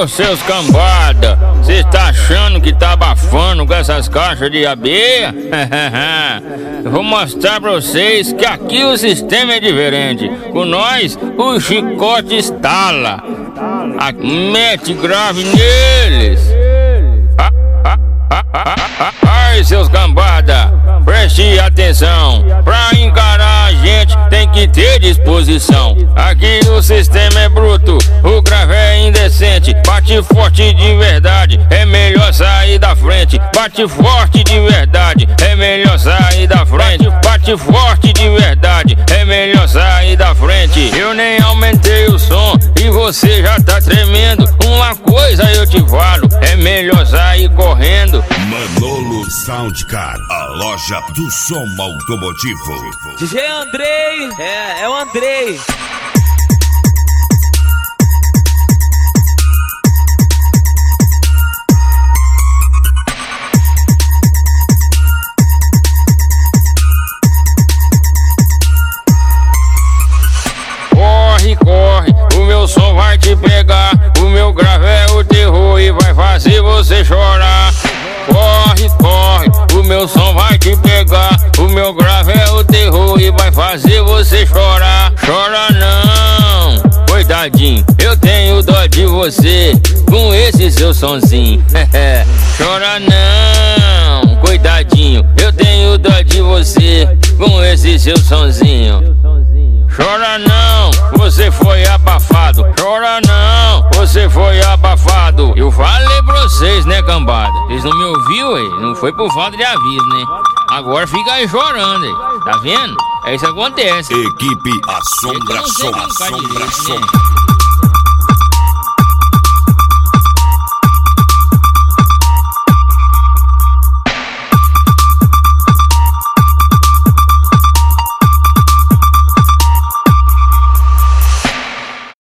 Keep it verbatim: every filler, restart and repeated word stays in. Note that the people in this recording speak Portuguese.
Ô seus cambada, cê tá achando que tá abafando com essas caixas de abelha? Eu vou mostrar pra vocês que aqui o sistema é diferente. Com nós, o chicote estala. A- Mete grave neles. Ah, ah, ah, ah, ah, Ai, seus cambada, preste atenção. Pra encarar a gente tem que ter disposição. Aqui o sistema é bruto, o grave é indecente. Bate forte de verdade, é melhor sair da frente. Bate forte de verdade, é melhor sair da frente. Bate forte de verdade, é melhor sair da frente. Eu nem aumentei o som e você já tá tremendo. Uma coisa eu te falo, é melhor sair correndo. Manolo Soundcar, a loja do som automotivo. D J Andrei, é, é o Andrei. Corre, corre, o meu som vai te pegar. O meu grave é o terror e vai fazer você chorar. Corre, corre, o meu som vai te pegar. O meu grave é o terror e vai fazer você chorar. Chora não, coitadinho, eu tenho dó de você com esse seu sonzinho. Chora não, coitadinho, eu tenho dó de você com esse seu sonzinho. Chora não, você foi abafado. Chora não, você foi abafado. Eu falei pra vocês, né, cambada? Vocês não me ouviram, hein? Não foi por falta de aviso, né? Agora fica aí chorando, hein? Tá vendo? É isso que acontece. Equipe Assombração. Eu não sei brincar direito, Assombração. né?